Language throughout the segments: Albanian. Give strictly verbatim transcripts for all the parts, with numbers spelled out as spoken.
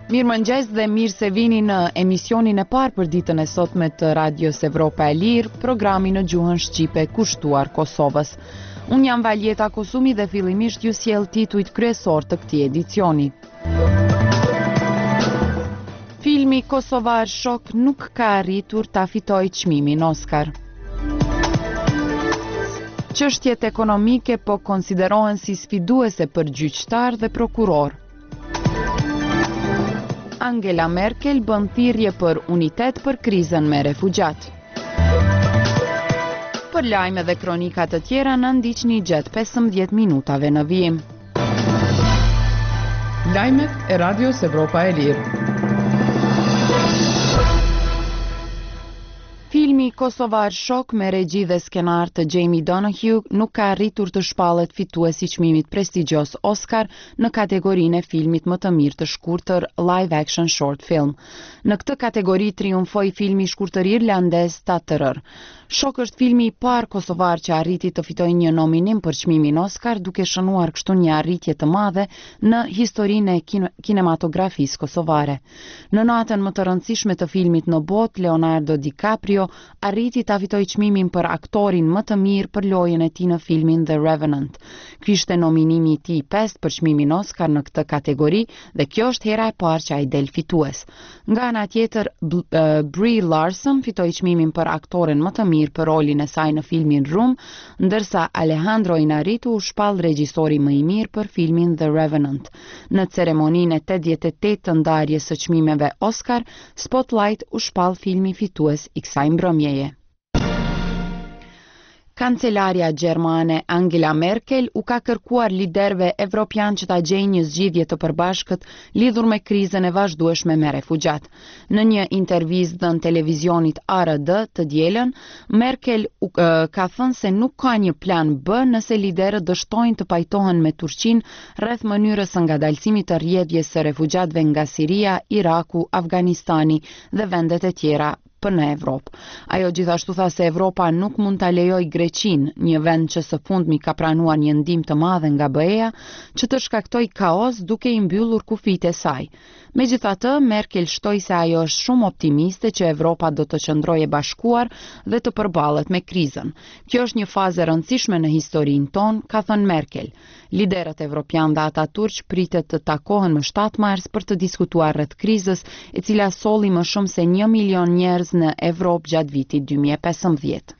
Mirëmëngjes dhe mirë se vini në emisionin e parë për ditën e sotme të Radios Evropa e Lirë, programi në gjuhën shqipe kushtuar Kosovës. Unë jam Valjeta Kosumi dhe fillimisht ju sjell titujt kryesor të këtij edicioni. Filmi kosovar Shok nuk ka arritur ta fitojë çmimin Oscar. Çështjet ekonomike po konsiderohen si sfiduese për gjyqtar dhe prokuror. Angela Merkel bën thirrje për unitet për krizën me refugjat. Për lajme dhe kronika të tjera na ndiqni gjatë pesëmbëdhjetë minutave në vijim. Lajmet e Radios Evropa e Lirë. Filmi kosovar Shok me regji dhe skenar të Jamie Donahue nuk ka arritur të shpallet fituesi i çmimit prestigjos Oscar në kategorinë e filmit më të mirë të shkurtër live action short film. Në këtë kategori triumfoi filmi i shkurtër irlandez Tatërër. Shok është filmi i parë kosovar që arriti të fitojë një nominim për çmimin Oscar, duke shënuar kështu një arritje të madhe në historinë e kine kinematografisë kosovare. Në natën më të rëndësishme të filmit në botë, Leonardo DiCaprio arriti ta fitojë çmimin për aktorin më të mirë për lojën e tij në filmin The Revenant. Ky ishte nominimi i tij i pestë për çmimin Oscar në këtë kategori dhe kjo është hera e parë që ai del fitues. Nga ana tjetër, Brie Larson fitoi çmimin për aktoren më të mirë për rolin e saj në filmin Room, ndërsa Alejandro Inarritu u shpall regjisori më i mirë për filmin The Revenant. Në ceremoninë e tetëdhjetë e tetë të ndarjes së çmimeve Oscar, Spotlight u shpall filmi fitues i kësaj mbrëmjeje. Kancelarja gjermane Angela Merkel u ka kërkuar liderëve evropian që ta gjejnë një zgjidhje të përbashkët lidhur me krizën e vazhdueshme me refugjat. Në një intervistë dhënë televizionit A R D të dielën, Merkel u, uh, ka thënë se nuk ka një plan B nëse liderët dështojnë të pajtohen me Turqinë rreth mënyrës së ngadalësimit të rrjedhjes së refugjatëve nga Siria, Iraku, Afganistani dhe vendet e tjera për në Evropë. Ajo gjithashtu tha se Evropa nuk mund ta lejojë Greqinë, një vend që së fundmi ka pranuar një ndihmë të madhe nga B E-ja, që të shkaktojë kaos duke i mbyllur kufitë e saj. Megjithatë, Merkel shtoi se ajo është shumë optimiste që Evropa do të qëndrojë e bashkuar dhe të përballet me krizën. Kjo është një fazë e rëndësishme në historinë tonë, ka thënë Merkel. Liderët evropian dhe ata turq pritet të takohen më shtatë mars për të diskutuar rreth krizës, e cila solli më shumë se një milion njerëz në Evropë gjatë vitit dy mijë e pesëmbëdhjetë.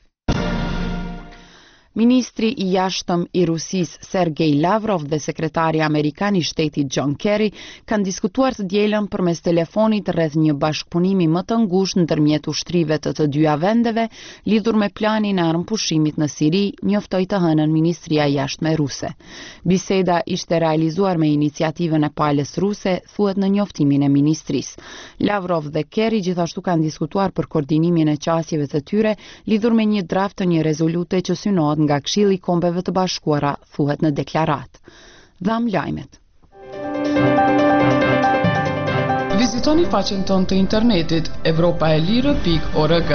Ministri i jashtëm i Rusisë Sergej Lavrov dhe sekretari amerikan i shtetit John Kerry kanë diskutuar të dielën përmes telefonit rreth një bashkëpunimi më të ngushtë ndërmjet ushtrive të të dyja vendeve lidhur me planin e armëpushimit në Siri, njoftoi të hënën Ministria e Jashtme ruse. Biseda ishte realizuar me iniciativën e palës ruse, thuhet në njoftimin e ministrisë. Lavrov dhe Kerry gjithashtu kanë diskutuar për koordinimin e qasjeve të tyre lidhur me një draft të një rezolute që synohet nga Këshilli i Kombeve të Bashkuara, thuhet në deklaratë. Dham lajmet. Vizitoni faqen tonë të internetit evropaelire pikë org.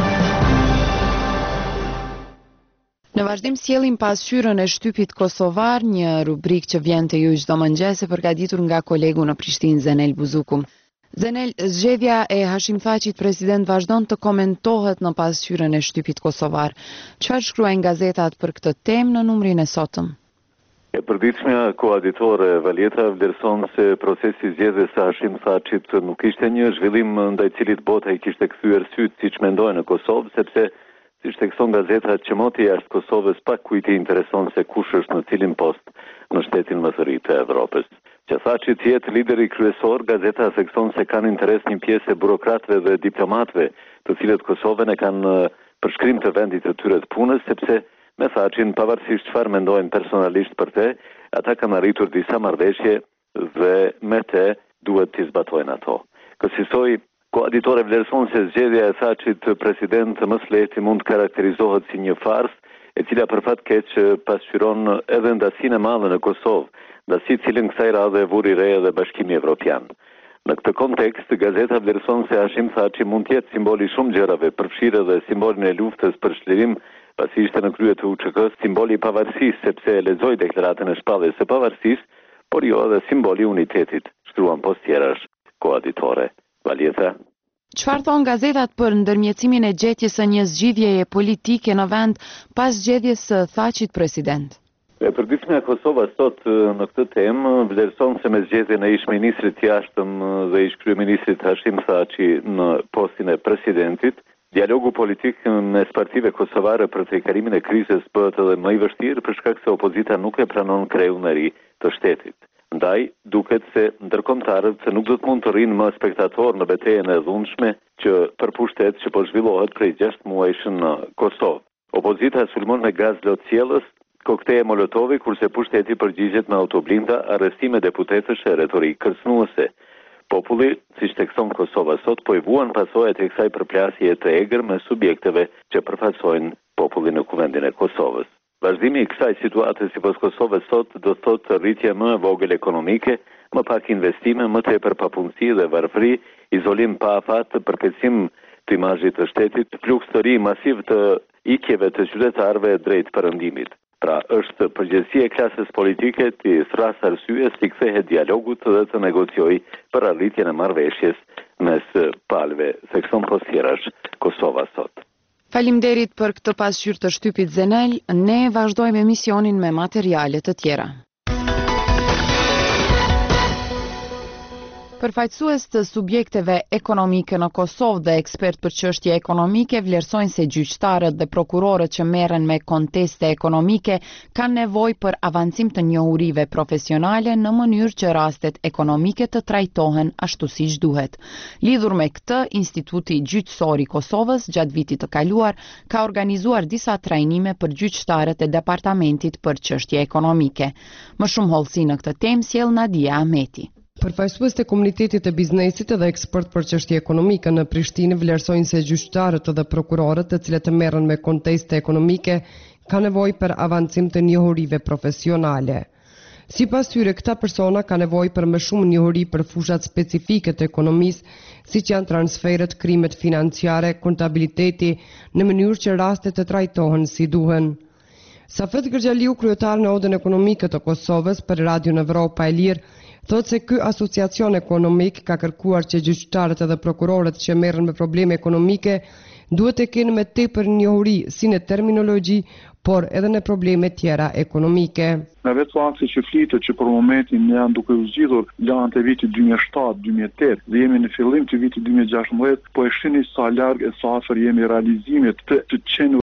Në vazhdim sjellim pasqyrën e shtypit kosovar, një rubrikë që vjen të ju çdo mëngjes e përgatitur nga kolegu në Prishtinë Zenel Buzuku. Zenel, zgjedhja e Hashim Thaqit president vazhdon të komentohet në pasqyrën e shtypit kosovar. Çfarë shkruajnë gazetat për këtë temë në numrin e sotëm? E përditshmja koaditore Valjeta vlerëson se procesi i zgjedhjes së Hashim Thaqit nuk ishte një zhvillim ndaj cilit bota i kishte kthyer syt siç mendojnë në Kosovë, sepse siç thekson gazetat që moti jashtë Kosovës pak kujt i intereson se kush është në cilin post në shtetin më të ri të Evropës. Që Thaçi të jetë lideri kryesor, gazeta thekson se kanë interes një pjesë e burokratëve dhe diplomatëve, të cilët Kosovën e kanë për shkrim të vendit të tyre të punës, sepse me Thaqin, pavarësisht çfarë mendojnë personalisht për te, ata kanë arritur disa marrëveshje dhe me te duhet t'i zbatojnë ato. Kësaj koaditore vlerëson se zgjedhja e Thaqit president më së lehti mund të karakterizohet si një farsë, e cila për fat keq pasqyron edhe ndasinë e madhe në Kosovë, ndasi cilën kësaj radhe vuri re edhe Bashkimi Evropian. Në këtë kontekst, gazeta vlerëson se Hashim Thaçi mund të jetë simboli shumë gjërave, përfshirë edhe simbolin e luftës për çlirim, pasi ishte në krye të U Ç K-s, simboli i pavarësisë, sepse e lexoi deklaratën e shpalljes së pavarësisë, por jo edhe simboli i unitetit, shkruan post tjerash. koaditore. Valieta. Çfarë thon gazetat për ndërmjetësimin e gjetjes së një zgjidhjeje politike në vend pas zgjedhjes së Thaqit president? E përditshmja e Kosovës sot në këtë temë vlerëson se me zgjedhjen e ish-ministrit jashtëm dhe ish-kryeministrit Hashim Thaçi në postin e presidentit, dialogu politik mes partive kosovare për trajtarimin e krizës bëhet edhe më i vështirë për shkak se opozita nuk e pranon kreun e ri të shtetit. Ndaj, duket se ndërkombëtarët se nuk do të mund të rrinë më spektator në betejën e dhunshme që për pushtet që po zhvillohet prej gjashtë muajsh në Kosovë. Opozita sulmon me gaz lotësjellës, kokteje Molotovi, kurse pushteti përgjigjet me autoblinda, arrestime deputetësh e retorik kërcënuese. Populli, siç thekson Kosova sot, po i vuan pasojat e kësaj përplasje të egër me subjekteve që përfaqësojnë popullin në kuvendin e Kosovës. Vazhdimi i kësaj situate sipas Kosovës sot do thotë rritje më e vogël ekonomike, më pak investime, më tepër papunësi dhe varfëri, izolim pa afat, përkeqësim të imazhit të shtetit, fluks të ri masiv të ikjeve të qytetarëve drejt perëndimit. Pra është përgjegjësia e klasës politike të thras arsye si kthehet dialogut dhe të negociojë për arritjen e marrëveshjes mes palëve, thekson postjerash Kosova sot. Faleminderit për këtë pasqyrë të shtypit Zenel, ne vazhdojmë emisionin me materiale të tjera. Përfaqësues të subjekteve ekonomike në Kosovë dhe ekspert për çështje ekonomike vlerësojnë se gjyqtarët dhe prokurorët që merren me konteste ekonomike kanë nevojë për avancim të njohurive profesionale në mënyrë që rastet ekonomike të trajtohen ashtu siç duhet. Lidhur me këtë, Instituti Gjyqësor i Kosovës gjatë vitit të kaluar ka organizuar disa trajnime për gjyqtarët e Departamentit për çështje ekonomike. Më shumë hollësi në këtë temë sjell Nadia Ahmeti. Përfaqësues të komunitetit të biznesit dhe ekspert për çështje ekonomike në Prishtinë vlerësojnë se gjyqtarët dhe prokurorët, të cilët merren me konteste ekonomike, kanë nevojë për avancim të njohurive profesionale. Sipas tyre, këta persona kanë nevojë për më shumë njohuri për fushat specifike të ekonomisë, siç janë transferet, krimet financiare, kontabiliteti, në mënyrë që rastet të trajtohen si duhen. Safet Gërgjaliu, kryetar në Odën Ekonomike të Kosovës për Radio Evropa e Lirë, thotë se ky asociacion ekonomik ka kërkuar që gjyqtarët dhe prokurorët që merren me probleme ekonomike duhet të kenë më tepër njohuri si në terminologji, por edhe në probleme tjera ekonomike. Në vetë fakti që flitet që për momentin janë duke u zgjidhur lanë të vitit dy mijë e shtatë dy mijë e tetë dhe jemi në fillim të vitit dy mijë e gjashtëmbëdhjetë, po e shihni sa larg e sa afër jemi realizimit të të qenë